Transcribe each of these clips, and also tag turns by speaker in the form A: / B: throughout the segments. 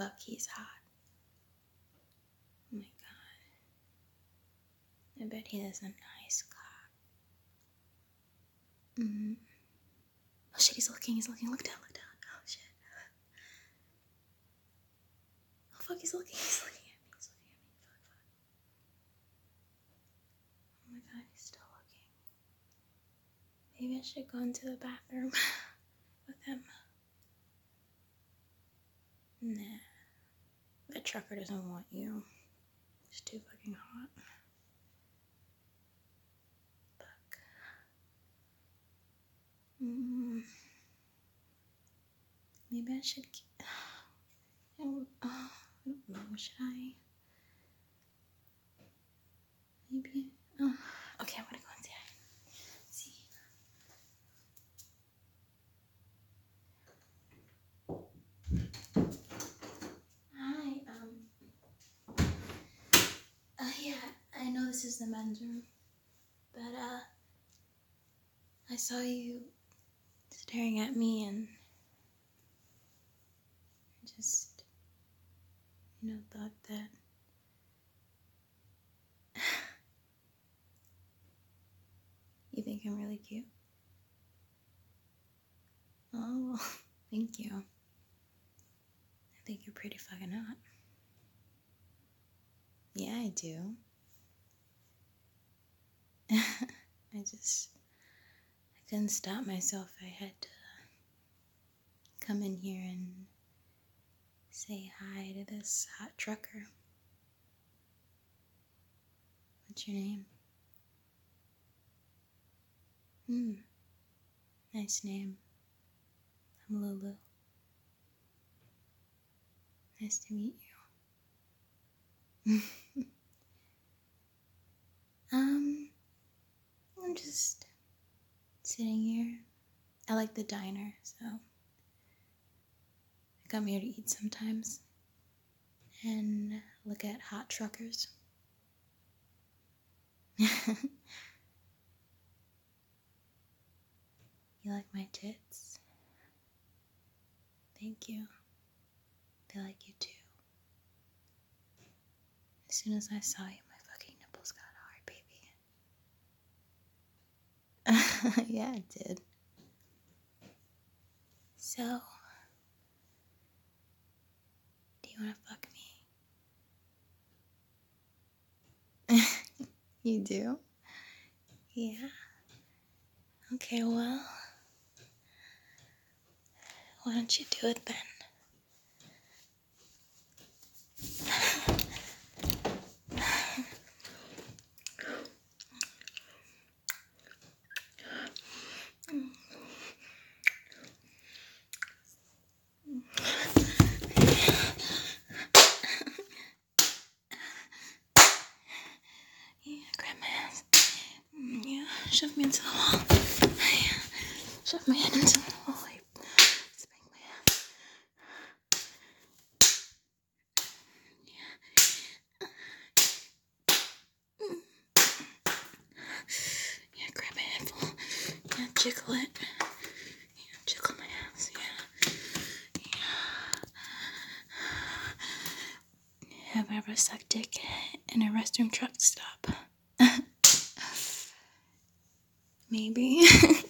A: fuck, he's hot. Oh my god. I bet he has a nice cock. Oh shit, he's looking. Look down. Oh shit. Oh fuck, he's looking at me. Fuck. Oh my god, he's still looking. Maybe I should go into the bathroom with him. Nah. That trucker doesn't want you. He's too fucking hot. Fuck. Maybe I should I don't know, should I? Maybe. Oh. Okay, I'm gonna go inside. See. Hi, yeah, I know this is the men's room, but, I saw you staring at me and I just, thought that you think I'm really cute. Oh, well, thank you. I think you're pretty fucking hot. Yeah, I do. I couldn't stop myself. I had to come in here and say hi to this hot trucker. What's your name? Nice name. I'm Lulu. Nice to meet you. I'm just sitting here. I like the diner, so I come here to eat sometimes and look at hot truckers. You like my tits? Thank you. They like you too. As soon as I saw you, my fucking nipples got hard, baby. Yeah, it did. So, do you want to fuck me? You do? Yeah. Okay, well, why don't you do it then? Yeah, grab my ass. Yeah, shove me into the wall. Yeah, shove my head into the wall. Spank my ass. Yeah, grab a handful. Yeah, jiggle it. Yeah, jiggle my ass. Yeah. Have I ever sucked dick in a restroom truck stop? Maybe. You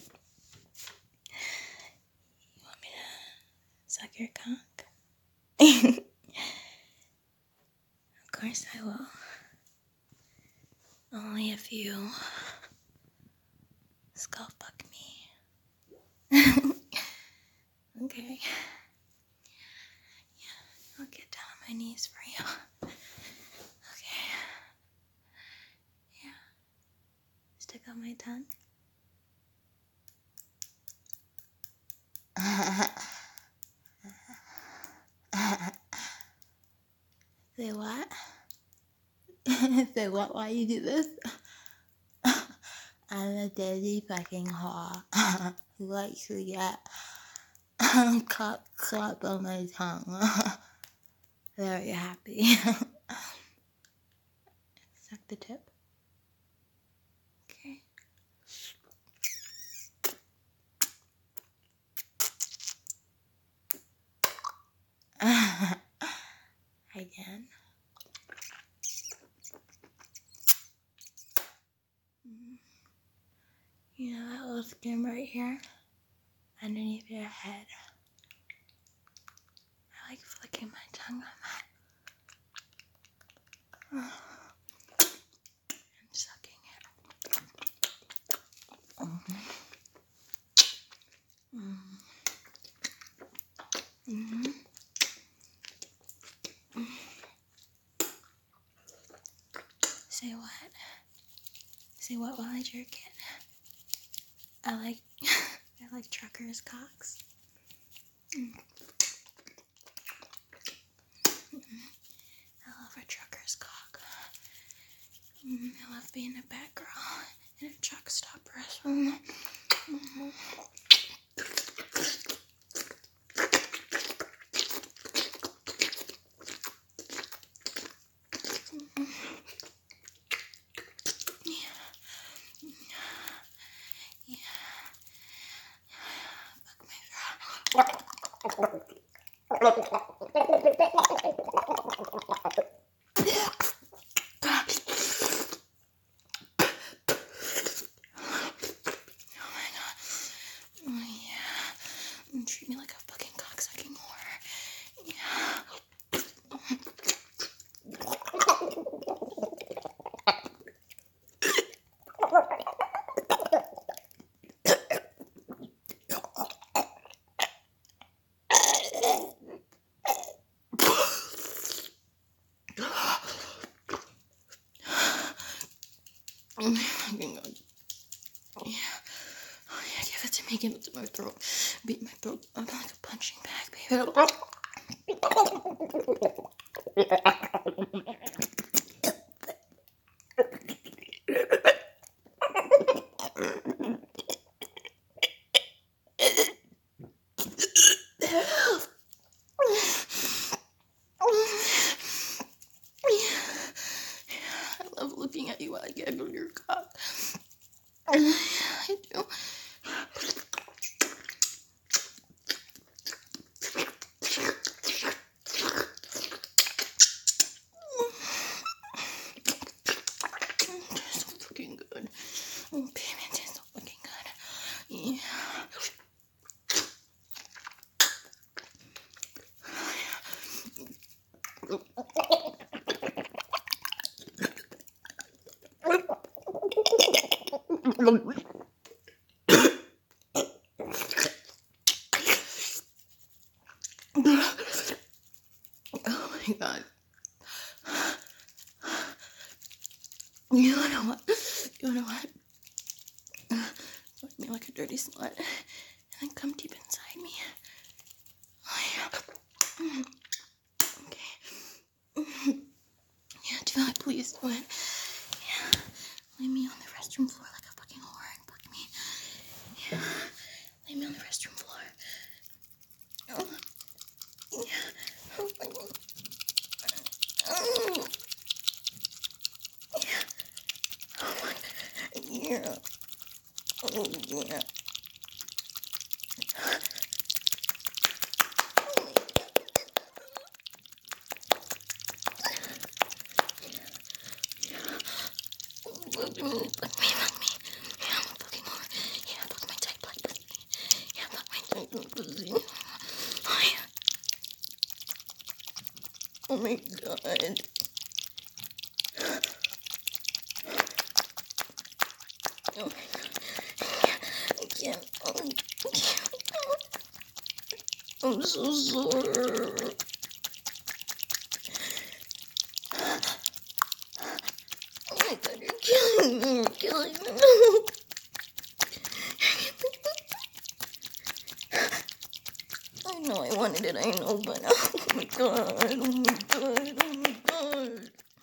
A: want me to suck your cock? Of course I will. Only if you skull fuck me. Okay. Yeah, I'll get down on my knees for you. Okay. Yeah. Stick out my tongue. Say what? Say what? Why you do this? I'm a dirty fucking whore who likes to get cock clap on my tongue. Very happy. Suck the tip. Okay. here, underneath your head. I like flicking my tongue on that. And sucking it. Say what? Say what while I jerk it? I like truckers' cocks. I love a trucker's cock. I love being a bad girl in a truck stop restaurant. Treat me like a fucking cocksucking whore. Yeah. Give it to me, give it to my throat. Beat my throat. I'm like a punching bag, baby. I love looking at you while I gaggle your cock. I do. So fucking good. Oh, baby, it tastes so fucking good. Yeah. Oh my god. You know what? Fuck me like a dirty slut. And then come deep inside me. Oh yeah. Okay. Yeah, do it, please do it. Yeah. Lay me on the restroom floor like a fucking whore and fuck me. Yeah. Lay me on the restroom floor. Oh. Yeah. Oh my god. Oh. Yeah. Oh my god. Yeah. Oh yeah. Fuck me. Yeah, I'm a fucking whore. Yeah, fuck my tight black pussy. Yeah, fuck my tight black pussy. Oh yeah. Oh my god. Oh my god. I can't. I'm so sore. Oh my god, you're killing me. You're killing me. I know I wanted it, I know, but oh my god, oh my god, oh my god.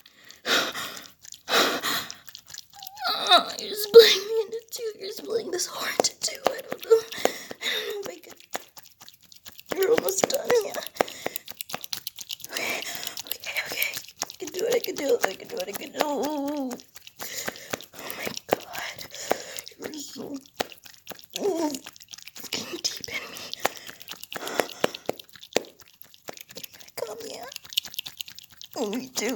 A: You're splitting me into two. You're splitting this whore into two. I don't know if I could. You're almost done, yeah. Okay. I can do it. Oh my god. You're so fucking deep in me. Come here. Oh, me too.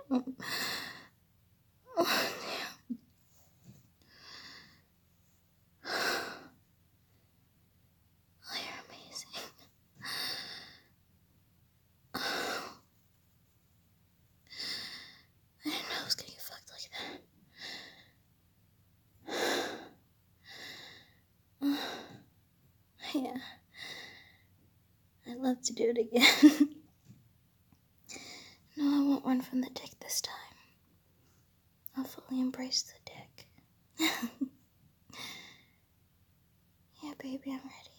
A: Oh, damn. Oh, you're amazing. I didn't know I was gonna get fucked like that. Yeah. I'd love to do it again. No, I won't run from the dick this time. I'll fully embrace the dick. Yeah, baby, I'm ready.